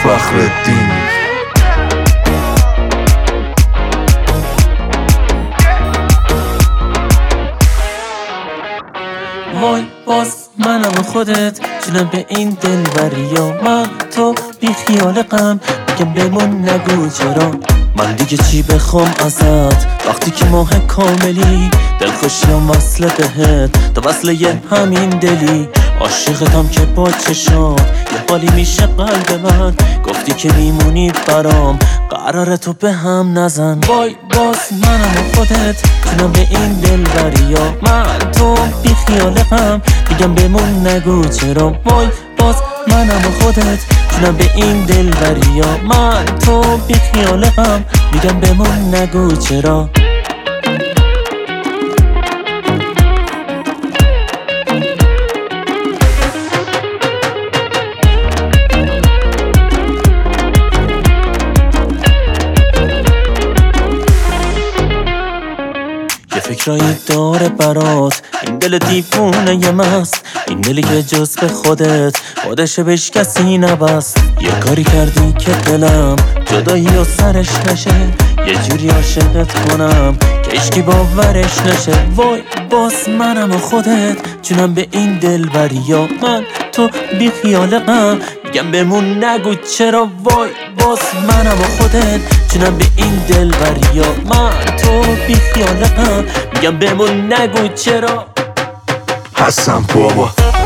فخرالدین. وای باز منم و خودت جونم به این دلبریا، من تو بی خیال غم میگم بمون نگو چرا. من دیگه چی بخوام ازت وقتی که ماه کاملی، دلخوشیم وصله بهت تا وصله یه همین دلی. عاشقتم که با چشات یه حالی میشه قلب من، گفتی که میمونی برام قراره تو به هم نزن. وای باز منم و خودت جونم به این دلبریا، من تو بی خیال غم میگم بمون نگو چرا. وای باز منم و خودت جونم به این دلبریا، من تو بی خیال غم میگم بمون نگو چرا. فکرایی داره برات این دل دیوونه یه مست، این دلی که جز به خودش بهش کسی نبست. یه کاری کردی که دلم جدایی و سرش نشه، یه جوری عاشقت کنم که عشقی باورش نشه. وای باز منم و خودت جونم به این دلبریا، من تو بی خیال غم میگم بمون نگو چرا. وای باز منم و خودت جونم به این دلبریا، من تو بی خیال غم میگم بمون نگو چرا. هستم بابا